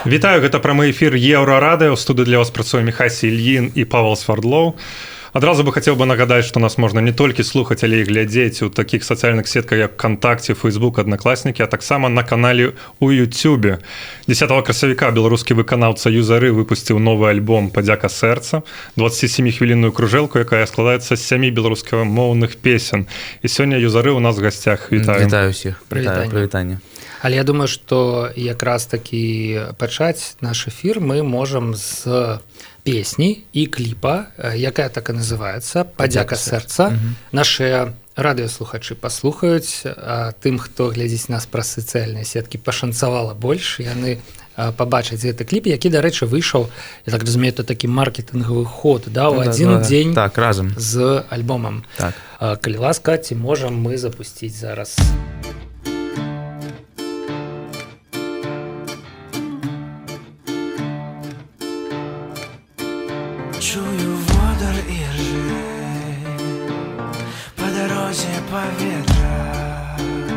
Вітаю, гэта прамы эфір Еўрарадыё. У студыі для вас працуе Міхась Ільін і Павел Свардлоў. Адразу бы хацеў бы нагадаць, што нас можна не толькі слухаць, але і глядзець у такіх сацыяльных сетках, як ВКонтакте, Фейсбук, Аднакласнікі, а таксама на канале у Ютубе. 10 красавіка беларускі выканаўца Юзары выпусціў новы альбом «Падзяка сэрца», 27-хвілінную кружэлку, якая складаецца з 7 беларускамоўных песен. І сёння Юзары ў нас в гасцях. Вітаю. Вітаю ўсіх. Прывітанне. Але я думаю, што якраз такі пачаць наш эфір мы можам з песні і кліпа, якая так і называецца «Падзяка сэрца». Нашыя радыёслухачы паслухаюць, а тым, хто глядзіць нас праз сацыяльныя сеткі, пашанцавала больш, яны пабачаць гэты кліп, які, дарэчы, выйшаў, я так разумею, это такі маркетынгавы ход, да, у адзін дзень так, разам з альбомам. Так. Калі ласка, ці можам мы запусціць зараз? Чую водар і ржи по дорозі повітря,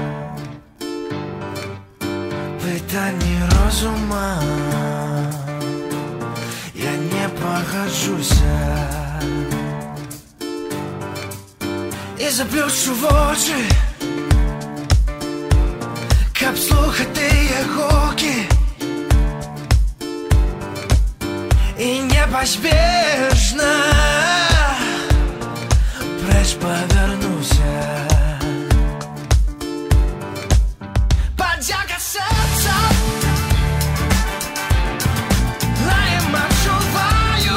питання розума, я не погоджуся і заплющу в очі, каб слухати гуки. И непоспешно прочь повернуся. Падзяка сэрца, лаем адчуваю,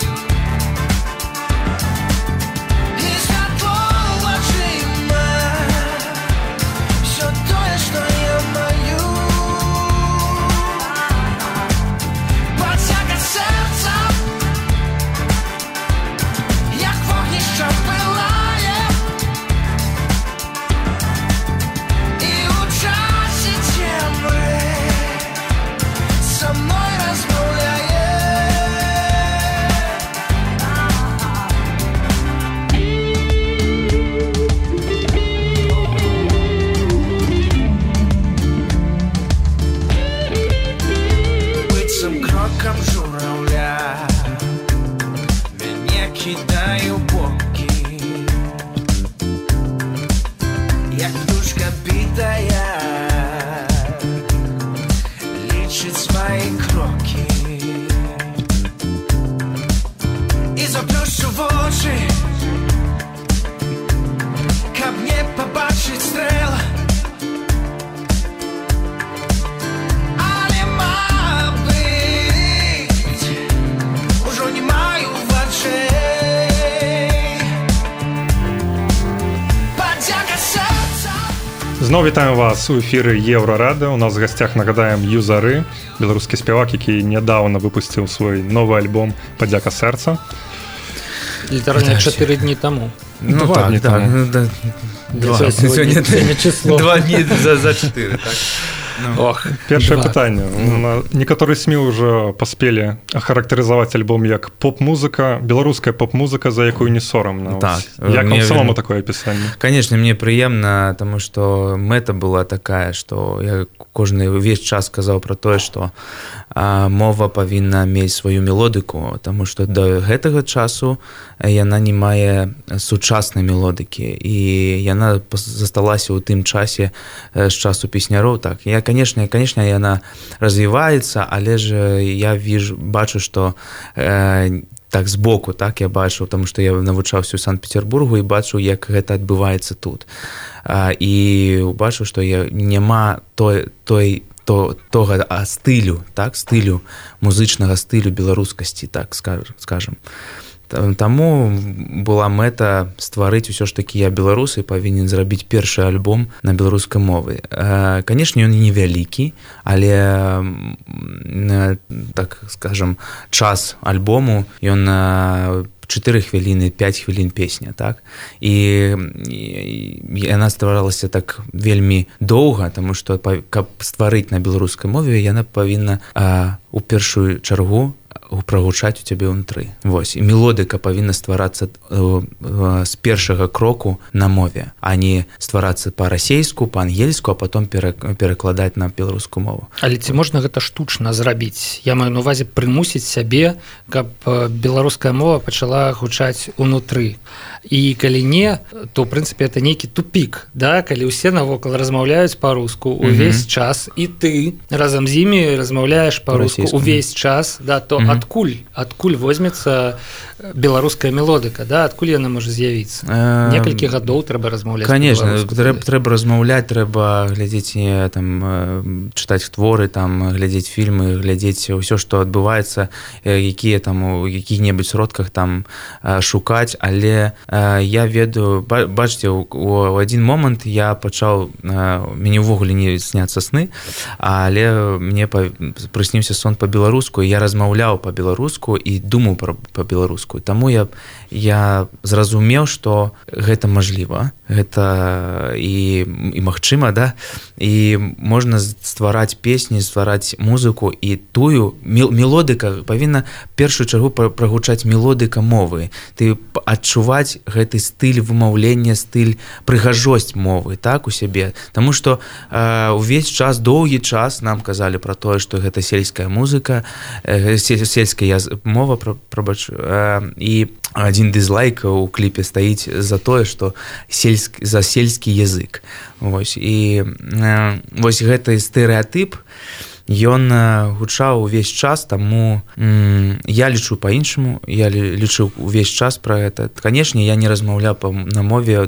і святло вачыма, всё тое, што я маю. Падзяка сэрца, як вогнішча пылае, і у часе цемры са мной размаўляе. Быццам крокам журавля мяне кідае ў бокі, як птушка бітая лічыць свае крокі. І заплющу вочы, каб не пабачыць стрэл. Але, мабыць, ужо не маю вачэй. Падзяка сэрца. Зноў вітаем вас у эфіры Еўрарадыё. У нас в гасцях, нагадаем, Юзары, беларускі спявак, які нядаўна выпусціў свой новы альбом «Падзяка сэрца». Літаральна 4 дні таму. Ну, Два дні так, тому. да. Сьогодні число. 2 дні за 4, так. Ох, Першае два. пытанне. Некаторыя СМІ ўжо паспелі ахарактарызаваць альбом як поп-музыка, беларуская поп-музыка, за якую не сорамна. Так. Як вам Мне самому вельмі- такое апісанне? Конечно, мне прыемна, таму што мэта была такая, што я кожны ўвесь час казаў пра тое, што мова павінна мець сваю мелодыку, таму што да гэтага часу яна не мае сучаснай мелодыкі, і яна засталася ў тым часе з часу песняроў. Так, конечно, яна развіваецца, але ж я бачу, што так збоку, так, я бачу, таму што я навучаўся ў Санкт-Петербургу і бачу, як гэта адбываецца тут. І бачу, што няма того стылю, так, стылю, музычнага стылю беларускасці, так скажам. Таму была мэта стварыць усё ж такі я беларус і павінен зрабіць першы альбом на беларускай мове. Канешне, ён невялікі, але, так скажам, час альбому, ён 4 хвіліны, 5 хвілін песня, так? І яна стваралася так вельмі доўга, таму што, каб стварыць на беларускай мове, яна павінна у першую чаргу прагучаць у цябе ўнутры. Вось, і мелодыка павінна стварацца з першага кроку на мове, а не стварацца па-расейску, па-ангельску, а потом перакладаць на беларускую мову. Але ці можна гэта штучна зрабіць? Я маю на увазе прымусіць сябе, каб беларуская мова пачала гучаць унутры. І калі не, то, ў прынцыпе, это нейкі тупік, да? Калі ўсе навокал размаўляюць па-руску увесь час, і ты разам з імі размаўляеш па-руску увесь час, да, то адкуль возьмецца беларуская мелодыка, да? Адкуль яна можа з'явіцца? Некалькі гадоў трэба размаўляць па-беларуску. Конечно, трэба размаўляць, трэба глядзець, там, чытаць творы, там, глядзець фільмы, глядзець ўсё, што адбываецца, якія там у якіх-небудзь сродках там шукаць, але я ведаю, бачыце, у адзін момант я пачаў, мяне ўвогуле не сняцца сны, але мне прысніўся сон па-беларуску, я размаўляў па-беларуску і думаў па-беларуску. Таму я зразумеў, што гэта мажліва, гэта і магчыма, да? І можна ствараць песні, ствараць музыку, і тую мелодыка павінна першую чаргу прагучаць мелодыка мовы. Ты адчуваць гэты стыль вымаўлення, стыль, прыгажосць мовы, так, у сябе. Таму што увесь час, доўгі час нам казалі пра тое, што гэта сельская музыка, сельская мова, і адзін дызлайк у кліпе стаіць за тое, што за сельскі язык. Вось, і вось гэты стэрэатып, ён гучаў увесь час, таму я лічу па-іншаму, я лічу увесь час пра гэта. Канешне, я не размаўляў на мове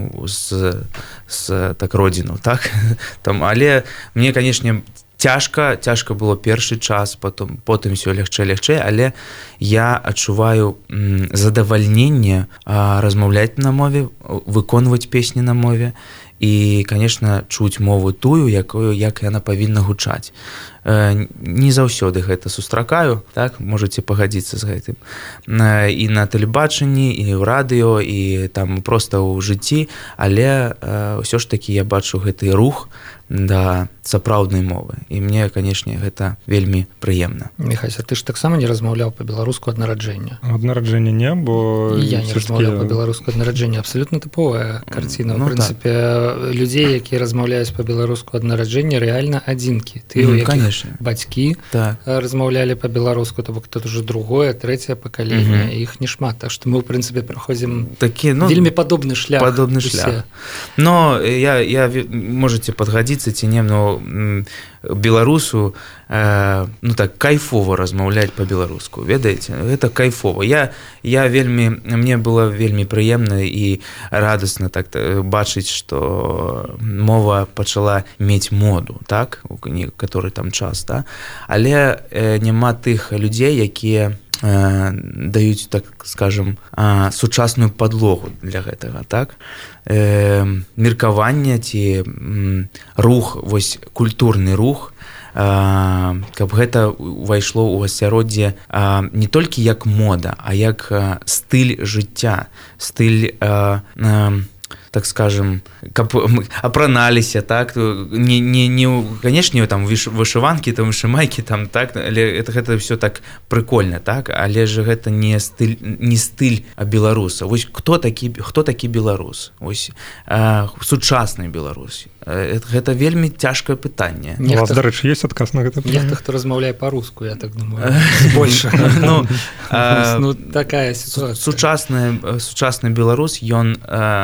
з так родзіну, так? Але мне, канешне, цяжка было першы час, потым ўсё лягчэй, але я адчуваю задавальненне размаўляць на мове, выконваць песні на мове і, конечно, чуць мову тую, як яна павінна гучаць. Не заўсёды гэта сустракаю, так, можаце пагадзіцца з гэтым. І на тэлебачанні, і ў радыё, і там проста ў жыцці, але ўсё ж такі я бачу гэты рух да сапраўднай мовы. І мне, канешне, гэта вельмі прыемна. Міхась, а ты ж таксама не размаўляў па-беларуску ад нараджэння? Ад нараджэння не, бо... Я не размаўляў па-беларуску ад нараджэння. Абсалютна тыповая карціна. У прынцыпе, людзей, якія размаўляюць па-беларуску ад нараджэння, рэальна адзінкі. Ты, у якіх бацькі размаўлялі па-беларуску, то бок тут уже другое, трэцяе пакаленне, іх не шмат. Так што мы, ў прынцыпе, праходзім вельмі падобны шлях. Падобны шлях. Но я можаце падгадзіцца ці не, но беларусу так кайфова размаўляць па-беларуску, ведаеце, гэта кайфова. Мне было вельмі прыемна і радасна так бачыць, што мова пачала мець моду, так, у некаторы там час, да? Але няма тых людзей, якія даюць, так скажем, сучасную падлогу для гэтага, так? Меркаванне ці рух, вось культурны рух, каб гэта увайшло ў асяроддзе не толькі як мода, а як стыль жыцця, стыль, так скажем, каб апраналіся, так, не канешне, там вышыванкі, там вышымайкі, там, так, але гэта ўсё так прыкольна, так, але ж гэта не стыль беларуса. Вось хто такі беларус? Вось сучасны беларус. Гэта вельмі цяжкае пытанне. У вас, дарэчы, ёсць адказ на гэта пытанне? Нехта, хто размаўляе па-руску, я так думаю, больш. Ну, такая сітуацыя. Сучасны беларус, ён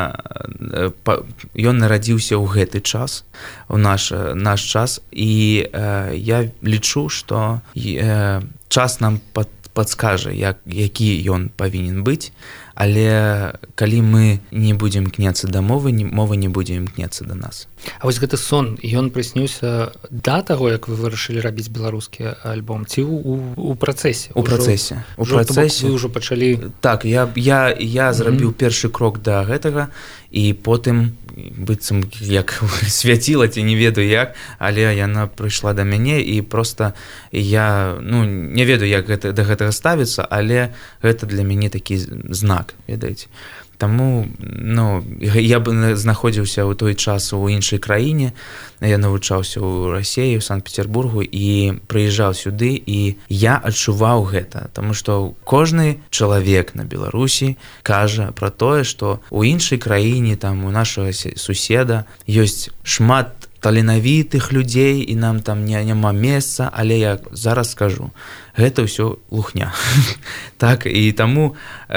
нарадзіўся ў гэты час, у наш час, і я лічу, што час нам падскажа, які ён павінен быць, але калі мы не будзем імкнецца да мовы, мова не будзе імкнецца да нас. А вось гэты сон, ён прысніўся да таго, як вы вырашылі рабіць беларускі альбом, ці ў працэсе? У працэсе. Вы ўжо пачалі... Так, я зрабіў першы крок да гэтага, і потым быццам як свяціла, ці не ведаю як, але яна прыйшла да мяне, і проста я не ведаю, як да гэтага ставіцца, але гэта для мяне такі знак, ведаеце. Таму я бы знаходзіўся ў той час у іншай краіне, я навучаўся ў Расіі, у Санкт-Петербургу і прыязджаў сюды, і я адчуваў гэта, таму што кожны чалавек на Беларусі кажа пра тое, што ў іншай краіне, там у нашага суседа ёсць шмат таленавітых людзей, і нам там няма месца, але я зараз скажу, гэта ўсё лухня. Так, і таму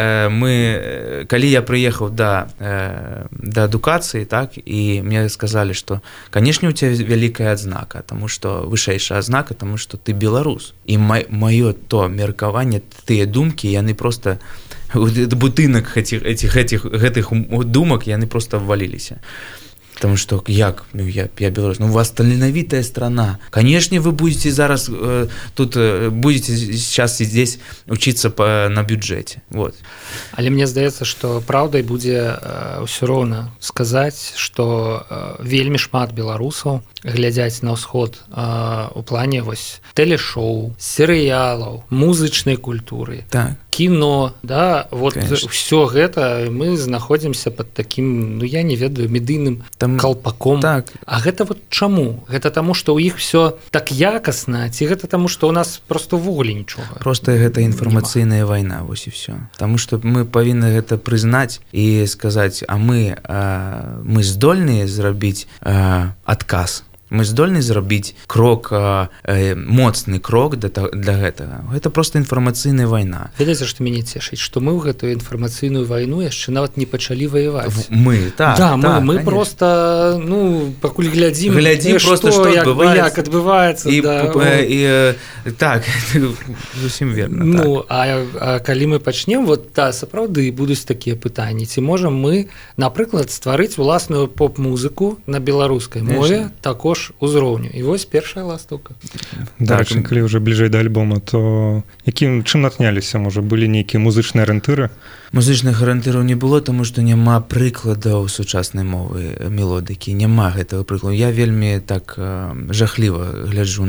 калі я прыехаў да адукацыі, так, і мне сказалі, што, канешне, у цябе вялікая адзнака, таму што вышэйшая адзнака, таму што ты беларус. І маё то меркаванне, тыя думкі, яны проста будынак гэтых думак, яны проста вваліліся. Потому что як? Я белорус. У вас таленавитая страна. Конечно, вы будете зараз тут будете сейчас здесь учиться на бюджете. Вот. Але мне здаецца, што праўдай будзе ўсё роўна сказаць, што вельмі шмат беларусаў глядзяць на ўсход у плане вось телешоу, серыялаў, музычнай культуры. Так. Кіно, да, вот ўсё гэта мы знаходзімся пад такім, я не ведаю, медыйным калпаком. Так. А гэта вот чаму? Гэта таму, што ў іх всё так якасна, ці гэта таму, што ў нас просто ўвогуле нічога? Просто гэта інфармацыйная вайна, вось і всё. Таму што мы павінны гэта прызнаць і сказаць, а мы здольныя зрабіць адказ. Мы здольны зрабіць моцны крок для гэтага. Гэта просто інфармацыйная вайна. Ведаеце, што мяне цешыць, што мы ў гэтую інфармацыйную вайну яшчэ нават не пачалі ваяваць. Мы, так. Да, мы просто, пакуль глядзім просто, што як адбываецца. Так, зусім верна. А калі мы пачнем, сапраўды будуць такія пытанні. Ці можам мы, напрыклад, стварыць уласную поп-музыку на беларускай мове також узроўню. І вось першая ластаўка. Так, калі ўжо бліжэй да альбома, то чым натхняліся? Можа, былі нейкія музычныя арыентыры? Музычных арыентыраў не было, таму што няма прыкладаў сучаснай мовы, мелодыкі, няма гэтага прыкладу. Я вельмі так жахліва гляджу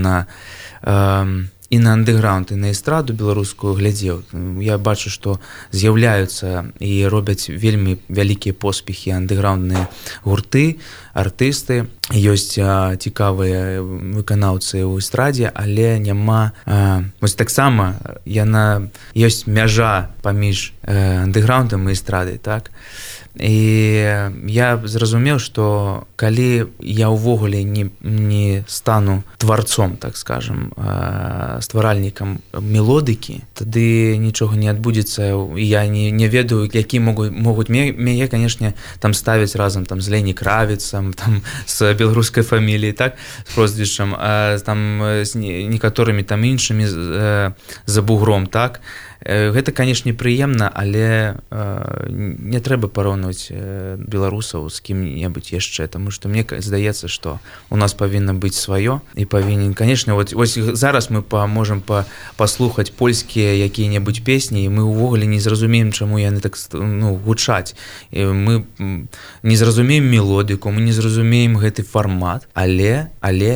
і на андэграунд, і на эстраду беларускую глядзеў. Я бачу, што з'яўляюцца і робяць вельмі вялікія поспехі андэграундныя гурты, артысты, ёсць цікавыя выканаўцы ў эстрадзе, але няма... Вось таксама ёсць мяжа паміж андэграундам і эстрадай, так? І я зразумеў, што калі я ўвогуле не стану тварцом, так скажем, стваральнікам мелодыкі, тады нічога не адбудзецца, і я не ведаю, які могуць мяне, канешне, там ставіць разам там з Лені Кравіцам, там з беларускай фаміліяй, так, з прозвішчам, там з некаторымі там іншымі за бугром, так. Гэта, канешне, прыемна, але не трэба параўнваць беларусаў з кім-небудзь яшчэ, таму што мне здаецца, што у нас павінна быць сваё, і павінен, канешне, вось зараз мы можам паслухаць польскія якія-небудзь песні, і мы ўвогуле не зразумеем, чаму яны так гучаць. Мы не зразумеем мелодыку, мы не зразумеем гэты фармат, але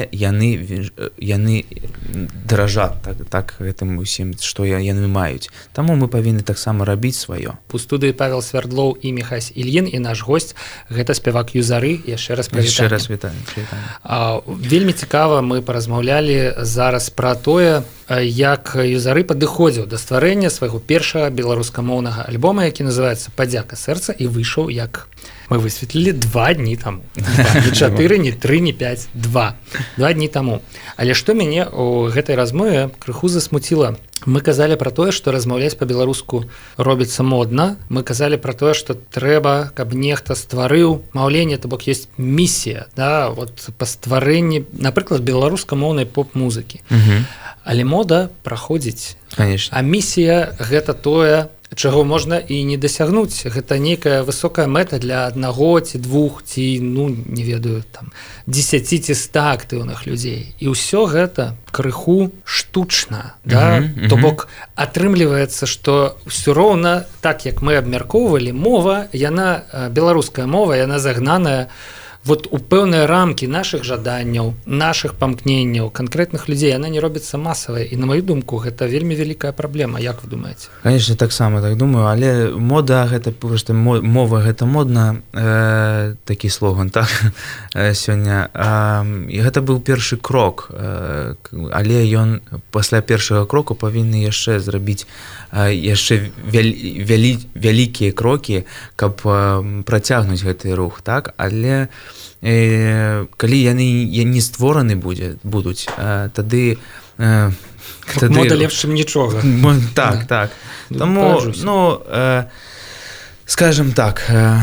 яны даражаць так гэтым усім, што яны маюць. Таму мы павінны таксама рабіць сваё. У студыі Павел Свердлоў і Міхась Ільін, і наш госць гэта спявак Юзары. Яшчэ раз вітанне. Вельмі цікава мы паразмаўлялі зараз пра тое, як Юзары падыходзіў да стварэння свайго першага беларускамоўнага альбома, які называецца «Падзяка сэрца», і выйшаў, як мы высветлілі, 2 дні таму. Не 4, не 3, не 5, 2 дні таму. Але што мяне ў гэтай размове крыху засмуціла? Мы казалі пра тое, што размаўляць па-беларуску робіцца модна. Мы казалі пра тое, што трэба, каб нехта стварыў маўленне, то бок ёсць місія, да, вот па стварэнні, напрыклад, беларускамоўнай поп-музыкі. Але мода праходзіць. Конечно. А місія гэта тое, чаго можна і не дасягнуць. Гэта нейкая высокая мэта для 1 ці 2 ці, не ведаю, там 10 ці 100 актыўных людзей. І ўсё гэта крыху штучна, да? То бок атрымліваецца, што ўсё роўна, так як мы абмяркоўвалі, мова, беларуская мова, яна загнаная вот у пэўныя рамкі нашых жаданняў, нашых памкненняў, канкрэтных людзей, яна не робіцца масавая. І на маю думку, гэта вельмі вялікая праблема. Як вы думаеце? Конечно, таксама так думаю, але мода гэта проста мова гэта модна, такі слоган, так, сёння. І гэта быў першы крок, але ён пасля першага кроку павінны яшчэ зрабіць яшчэ вялікія крокі, каб працягнуць гэты рух, так, але калі яны не створаны будуць, тады мода лепш, чым нічога. Так, так. Таму, ну, скажем так,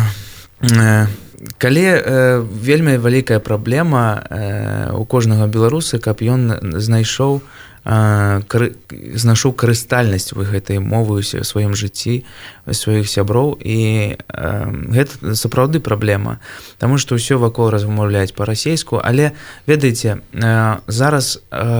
калі вельмі вялікая праблема у кожнага беларуса, каб ён знайшоў карыстальнасць у гэтай мовы ў сваім жыцці, сваіх сяброў, і гэта сапраўды праблема, таму што ўсё вакол размаўляюць па-расейску, але ведаеце, зараз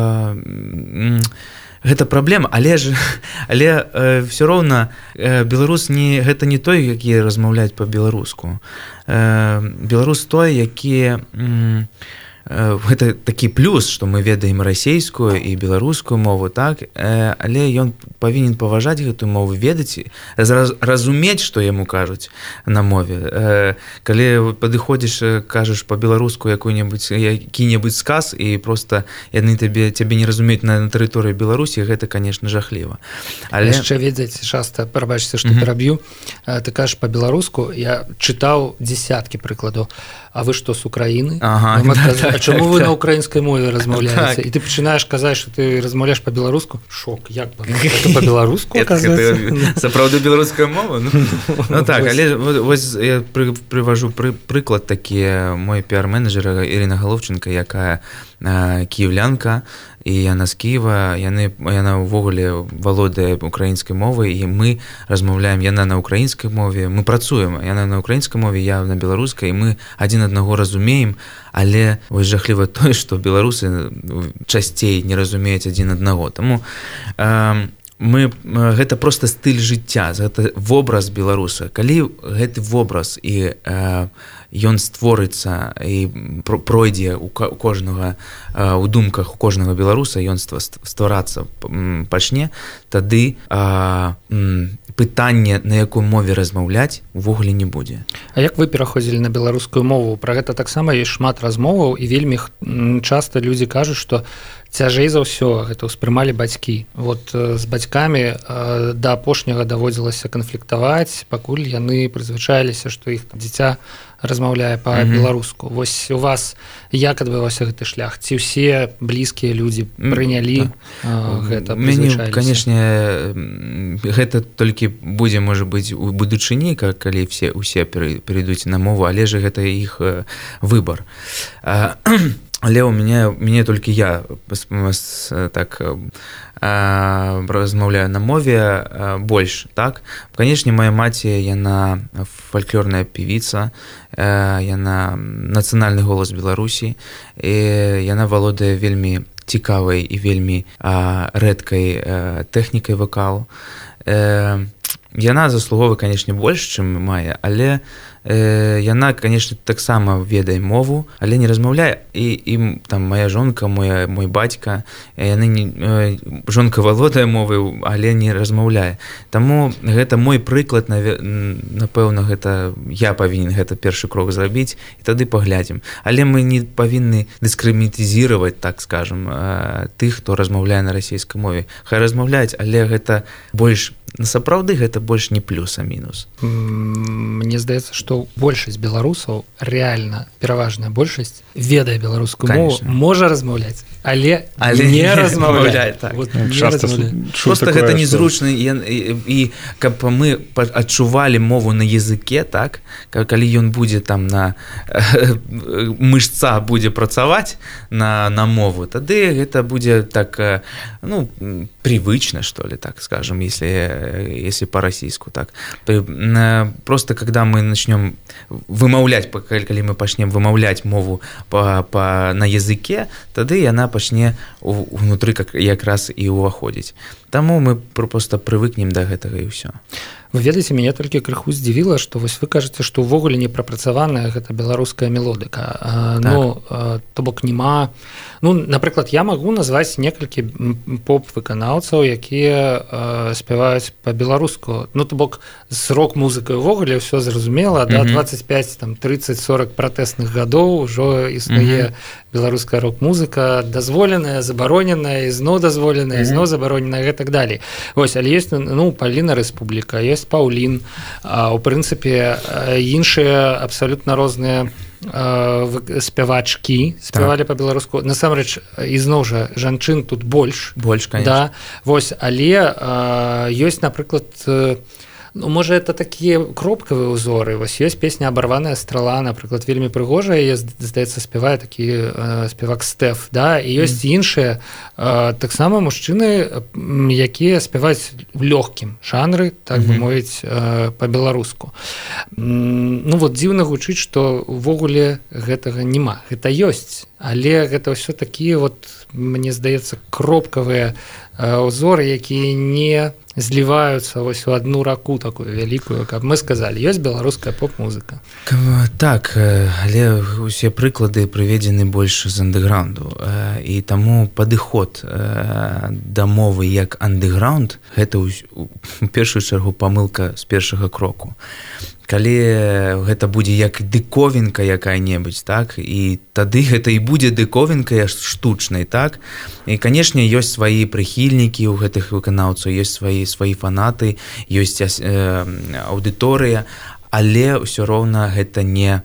гэта праблема, але ўсё роўна беларус гэта не той, які размаўляюць па-беларуску. Беларус той, які гэта такі плюс, што мы ведаем расейскую і беларускую мову, так, але ён павінен паважаць гэтую мову, ведаць, разумець, што яму кажуць на мове. Калі падыходзіш, кажаш па-беларуску які-небудзь сказ, і проста яны цябе не разумеюць на тэрыторыі Беларусі, гэта, конечно, жахліва. Але яшчэ ведаць, часта, прабачце, што пераб'ю, ты кажаш па-беларуску, я чытаў дзесяткі прыкладаў, а вы што, з Украіны? Ага, а чаму вы на украінскай мове размаўляеце? І ты пачынаеш казаць, што ты размаўляеш па-беларуску? Шок, як бы? Гэта па-беларуску, аказваецца? Сапраўды беларуская мова? Ну так, але вось я прыважу прыклад такі. Мой піар-менеджер Ірына Галовченка, якая кіеўлянка, і яна з Кіева, яна ўвогуле валодае украінскай мовай, і мы размаўляем, яна на украінскай мове, мы працуем, яна на украінскай мове, я на беларускай, і мы адзін аднаго разумеем, але вось жахліва тое, што беларусы часцей не разумеюць адзін аднаго. Таму гэта проста стыль жыцця, гэта вобраз беларуса. Калі гэты вобраз і ён створыцца і пройдзе у кожнага, у думках у кожнага беларуса, ён стварацца пачне, тады пытанне, на якой мове размаўляць, увогуле не будзе. А як вы пераходзілі на беларускую мову? Пра гэта таксама ёсць шмат размоваў, і вельмі часта людзі кажуць, што цяжэй за ўсё гэта ўспрымалі бацькі. Вот з бацькамі да апошняга даводзілася канфліктаваць, пакуль яны прызвычаіліся, што іх дзіця размаўляе па-беларуску. Вось у вас як адбываўся гэты шлях? Ці ўсе блізкія людзі прынялі гэта, прызвычаіліся? Канешне, гэта толькі будзе, можа быць, у будучыні, калі усе перайдуць на мову, але ж гэта іх выбар. Але у мяне толькі я так размаўляю на мове больш, так? Канешне, моя маці, яна фальклорная певіца, яна нацыянальны голас Беларусі, і яна валодае вельмі цікавай і вельмі рэдкай тэхнікай вакалу. Яна заслуговвае, канешне, больш, чым мае, але яна, канешне, таксама ведае мову, але не размаўляе. І там моя жонка, мой бацька, жонка валодае мовай, але не размаўляе. Таму гэта мой прыклад, напэўна, гэта я павінен гэта першы крок зрабіць, і тады паглядзім. Але мы не павінны дыскрымінізіраваць, так скажам, тых, хто размаўляе на расійскай мове. Хай размаўляюць, але гэта больш, сапраўды гэта больш не плюс, а мінус. Мне здаецца, што большасць беларусаў, рэальна пераважная большасць, ведае беларускую мову, можа размаўляць, але не размаўляе. Проста гэта незручна, і каб мы адчувалі мову на языке, так, калі ён будзе там на мышца будзе працаваць на мову, тады гэта будзе так, ну, привычно, что ли, так скажем, если по-российску, так. Просто когда мы начнем вымаўлять, калі мы пачнем вымаўляць мову на языке, тады яна пачне унутры якраз і ўваходзіць. Таму мы проста прывыкнем да гэтага і ўсё. Вы ведаеце, мяне толькі крыху здзівіла, што вось вы кажаце, што ўвогуле не прапрацаваная гэта беларуская мелодыка. Ну, то бок нема... Ну, напрыклад, я магу назваць некалькі поп-выканаўцаў, якія спяваюць па-беларуску. Ну, то бок з рок-музыкай увогуле ўсё зразумела, да, 25, там, 30, 40 пратэсных гадоў ужо існуе беларуская рок-музыка, дазволеная, забароненая, ізноў дазволеная, ізноў забароненая, і так далей. Вось, але ёсць, ну, Паліна Рэспубліка, ёсць Паўлін, у прынцыпе, іншыя абсалютна розныя спявачкі спявалі па-беларуску. Насамрэч, ізноў жа, жанчын тут больш, конечно. Да, вось, але ёсць, напрыклад, ну, можа, это такія кропкавыя ўзоры. Вось ёсць песня «Абарваная страла», напрыклад, вельмі прыгожая, яе, здаецца, спявае такі спевак Стэф, да, і ёсць іншыя таксама мужчыны, якія спяваюць в лёгкім жанры, так бы мовіць, па-беларуску. Ну, вот дзіўна гучыць, што ўвогуле гэтага няма. Гэта ёсць, але гэта ўсё такія, вот, мне здаецца, кропкавыя ўзоры, якія не зліваюцца вось у адну раку такую вялікую, каб мы сказалі, ёсць беларуская поп-музыка. Так, але усе прыклады прыведзены больш з андэграунду, і таму падыход да мовы як андэграунд гэта у першую чаргу памылка з першага кроку. Калі гэта будзе як дыковінка якая-небудзь, так, і тады гэта і будзе дыковінка штучнай, так, і, канешне, ёсць свае прыхільнікі ў гэтых выканаўцаў, ёсць свае фанаты, ёсць аўдыторыя, але ўсё роўна гэта не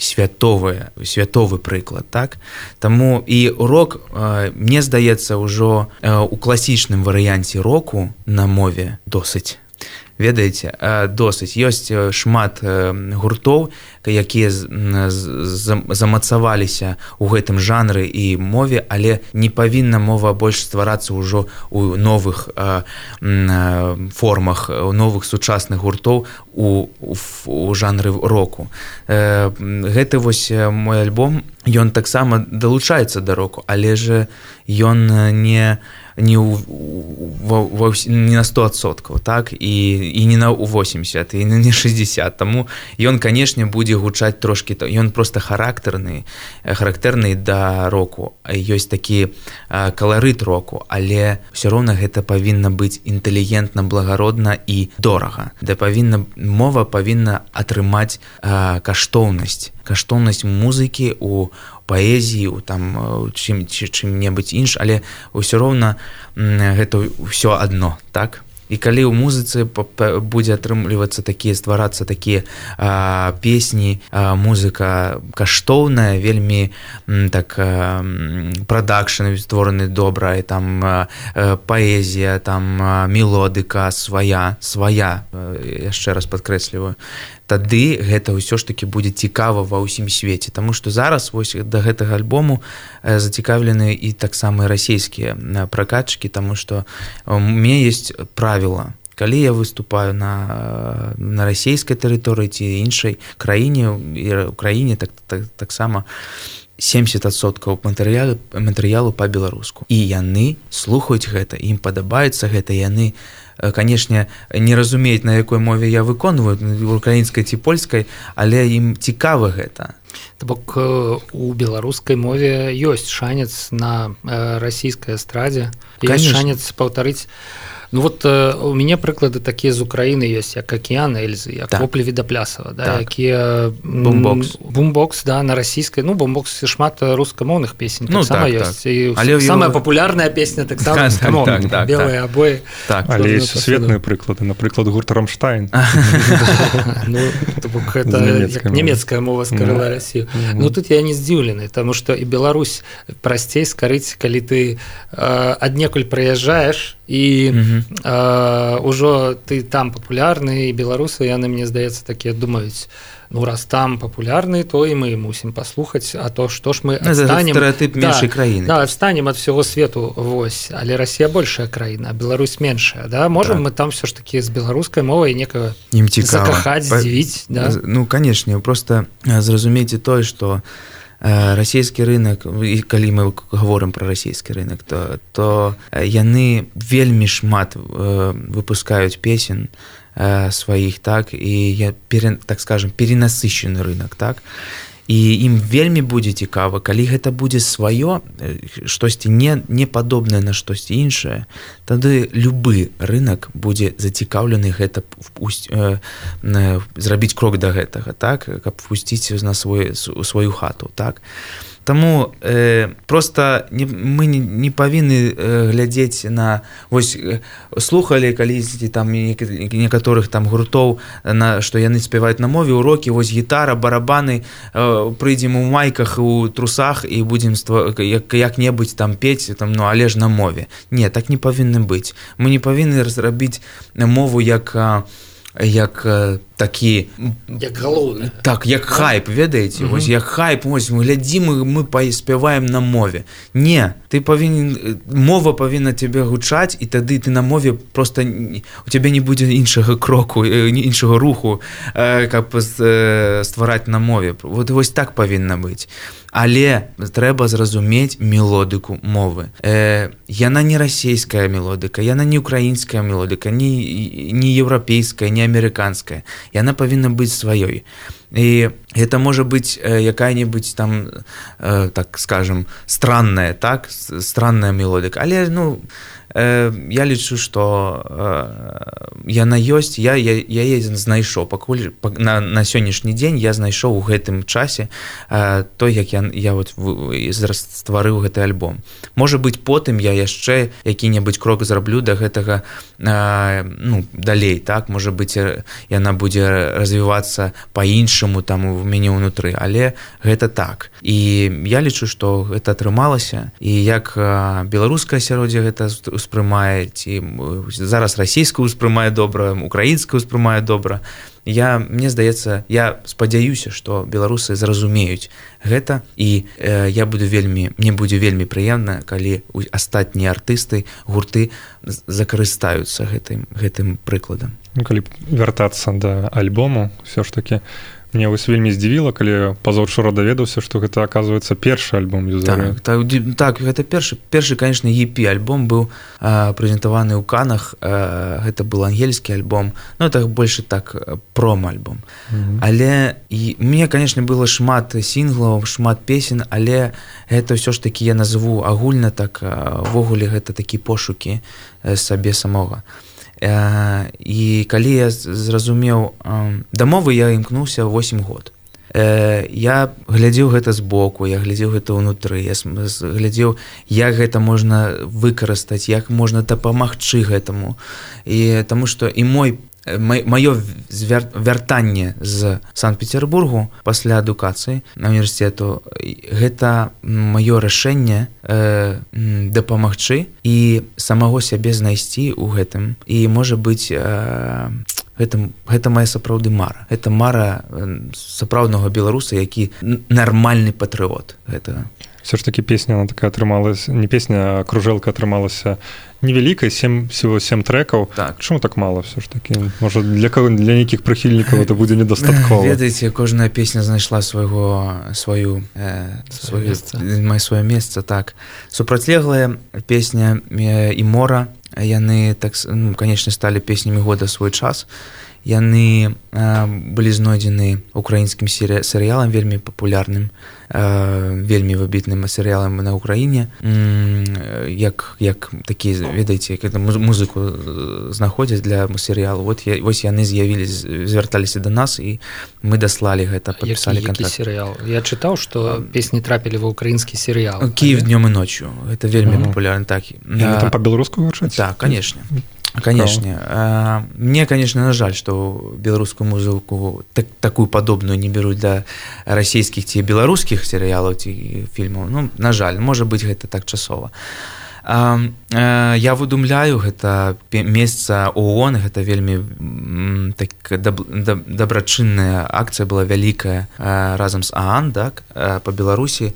святовы прыклад, так, таму і рок, мне здаецца, ўжо у класічным варыянце року на мове досыць. Ведаеце, досыць. Ёсць шмат гуртоў, якія замацаваліся ў гэтым жанры і мове, але не павінна мова больш стварацца ўжо ў новых формах, у новых сучасных гуртоў у жанры року. Гэты вось мой альбом, ён таксама далучаецца да року, але ж ён не на 100%, так, і не на 80, і не 60, таму ён, канешне, будзе гучаць трошкі, ён проста характэрны да року, ёсць такі каларыт року, але ўсё роўна гэта павінна быць інтэлігентна, благародна і дорага, мова павінна атрымаць каштоўнасць музыкі у паэзіі, там чым-небудзь інш, але ўсё роўна гэта ўсё адно, так? І калі ў музыцы будзе атрымлівацца такія, стварацца такія песні, музыка каштоўная, вельмі так прадакшн створаны добра, і там паэзія, там мелодыка свая, яшчэ раз падкрэсліваю, тады гэта ўсё ж такі будзе цікава ва ўсім свеце, таму што зараз вось да гэтага альбому зацікаўлены і таксама расійскія пракатчыкі, таму што у мяне ёсць правіла, калі я выступаю на расійскай тэрыторыі ці іншай краіне, і ў краіне таксама 70% матэрыялу па-беларуску. І яны слухаюць гэта, ім падабаецца гэта, яны, канешне, не разумеюць, на якой мове я выконваю, украінскай ці польскай, але ім цікава гэта. То бок у беларускай мове ёсць шанец на расійскай эстрадзе, ёсць шанец паўтарыць. Ну вот у мяне прыклады такія з Украіны ёсць, як «Акіян Эльзы», як «Воплі Відаплясава», да, якія бумбокс, да, на расійскай, ну, бумбокс шмат рускамоўных песень таксама ёсць. І самая папулярная песня таксама рускамоўная, «Белыя абоі». Але ёсць сусветныя прыклады, напрыклад, гурт «Рамштайн». Ну, то бок гэта як нямецкая мова скарыла Расію. Ну, тут я не здзіўлены, таму што і Беларусь прасцей скарыць, калі ты аднекуль прыязджаеш і ўжо ты там папулярны, і беларусы, яны, мне здаецца, такія думаюць, ну, раз там папулярны, то і мы мусім паслухаць, а то што ж мы адстанем... Стэрэатып меншай краіны. Да, адстанем ад всего свету, вось, але Расія большая краіна, а Беларусь меншая, да, можам мы там все ж такі з беларускай мовай некага закахаць, здзівіць, да? Ну, канешне, проста зразумейце тое, што расійскі рынок, і калі мы говорым пра расійскі рынок, то яны вельмі шмат выпускаюць песен сваіх, так, і так скажем, перенасыщаны рынок, так. І ім вельмі будзе цікава, калі гэта будзе сваё, штосьці не падобнае на штосьці іншае, тады любы рынак будзе зацікаўлены гэта зрабіць крок да гэтага, так, каб пусціць на сваю хату, так. Таму просто мы не павінны глядзець на, вось слухалі калісьці там некаторых там гуртоў, што яны спяваюць на мове, урокі, вось гітара, барабаны, прыйдзем у майках, у трусах і будзем як-небудзь там пець, там, ну, але ж на мове. Не, так не павінны быць. Мы не павінны зрабіць мову як такі, як галоўны, так, як хайп, ведаеце, вось як хайп, вось мы глядзім, мы спяваем на мове. Не, ты павінен, мова павінна тебе гучаць, і тады ты на мове просто у тебе не будзе іншага кроку, іншага руху, каб ствараць на мове. Вот вось так павінна быць. Але трэба зразумець мелодыку мовы. Яна не расійская мелодыка, яна не украінская мелодыка, не еўрапейская, не амерыканская. Яна павінна быць сваёй. І гэта можа быць якая-небудзь там, так скажем, странная, так, странная мелодыка. Але, ну, я лічу, што яна ёсць, я яе знайшоў. Пакуль на сённяшні дзень я знайшоў у гэтым часе той, як я вот стварыў гэты альбом. Можа быць, потым я яшчэ які-небудзь крок зраблю да гэтага, ну, далей, так, можа быць, яна будзе развівацца па-іншаму там у мяне ўнутры, але гэта так. І я лічу, што гэта атрымалася, і як беларускае асяроддзе гэта успрымае, ці зараз расійскую успрымае добра, украінскую успрымае добра. Мне здаецца, я спадзяюся, што беларусы зразумеюць гэта, і мне будзе вельмі прыемна, калі астатнія артысты, гурты закарыстаюцца гэтым прыкладам. Калі вяртацца да альбому, ўсё ж такі, мне вось вельмі здзівіла, калі пазаўчора даведаўся, што гэта, аказваецца, першы альбом Юзары. Так, гэта першы, конечно, EP альбом быў прэзентаваны ў Канах, гэта быў ангельскі альбом, ну, это больше так промо-альбом. Але мне, конечно, было шмат сінглаў, шмат песен, але гэта ўсё ж такі я назову агульна, так, ввогуле гэта такі пошукі сабе самога. І калі я зразумеў, да мовы я імкнуўся 8 год. Я глядзеў гэта збоку, я глядзеў гэта ўнутры, я глядзеў, як гэта можна выкарыстаць, як можна дапамагчы гэтаму. І таму што і маё вяртанне з Санкт-Петербургу пасля адукацыі на універсітету, гэта маё рашэнне дапамагчы і самого сябе знайсці ў гэтым. І, можа быць, гэта мая сапраўды мара. Гэта мара сапраўднага беларуса, які нармальны патрыот гэтага. Все ж таки песня, она такая атрымалась, не песня, а кружэлка атрымалася невялікай, всего 7 трекаў. Так. Чаму так мало все ж таки? Может, для нейкіх прыхільнікаў это будзе недастаткова? Ведаеце, кожная песня знайшла сваё месца, так. Супрацьлеглая песня і Мора, яны, так, ну, конечно, сталі песнямі года свой час. Яны былі знойдзены украінскім серыялам вельмі папулярным, вельмі выбітным серыялам на Украіне, як такі, ведаеце, як музыку знаходзяць для серыялу. Вось яны звярталіся да нас, і мы даслалі гэта, падпісалі кантракт. Які серыял? Я чытаў, што песні трапілі ва ўкраінскі серыял. Киев днём і ночью. Гэта вельмі папулярны, так. Яны там па-беларуску гучаць? Так, конечно. Конечно. Мне, конечно, на жаль, что беларускую музыку такую падобную не беруць да расійскіх ці беларускіх серыялаў ці фільмаў. Ну, на жаль, можа быць, гэта так часова. Я выдумляю, гэта месца ООН, гэта вельмі дабрачынная акцыя была вялікая разам з ААН, так, па Беларусі.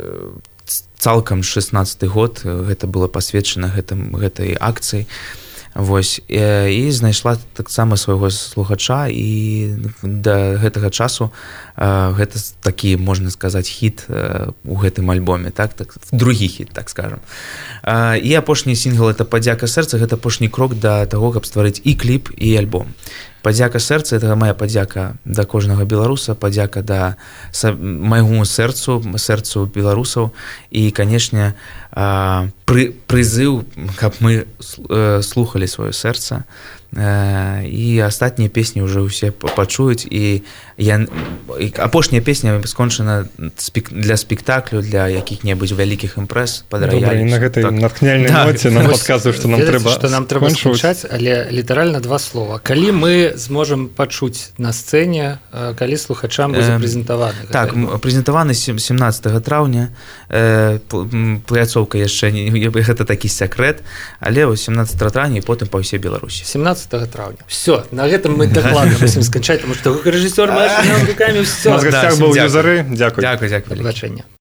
Цалкам 16 год гэта было пасвечана гэтай акцыі. Вось і знайшла таксама свайго слухача, і да гэтага часу гэта такі, можна сказаць, хіт у гэтым альбоме, так, другі хіт, так скажем. І апошні сінгл — это «Падзяка сэрца», гэта апошні крок да таго, каб стварыць і кліп, і альбом. «Падзяка сэрца» — это моя падзяка да кожнага беларуса, падзяка да майго сэрцу беларусаў і, канешне, прызыў, каб мы слухалі сваё сэрца, і астатнія песні ўжо ўсе пачуюць, і апошняя песня скончана для спектаклю, для якіх-небудзь вялікіх імпрэз пад раяль. Добра, і на гэтай натхняльнай ноце нам падказваюць, што нам трэба скончаць, але літаральна 2 слова. Калі мы зможам пачуць на сцэне, калі слухачам будзе прэзентаваны? Так, прэзентаваны 17 траўня, пляцоўка яшчэ не, гэта такі сакрэт, але 17 траўня і потым па ўсей Беларусі. 17 траўня. Все, на гэтым мы дакладна мусім сканчаць, таму што рэжысёр мае рукамі ўсё. У нас в гасцях быў Юзары. Дзякуй. Дзякуй. Побачэння.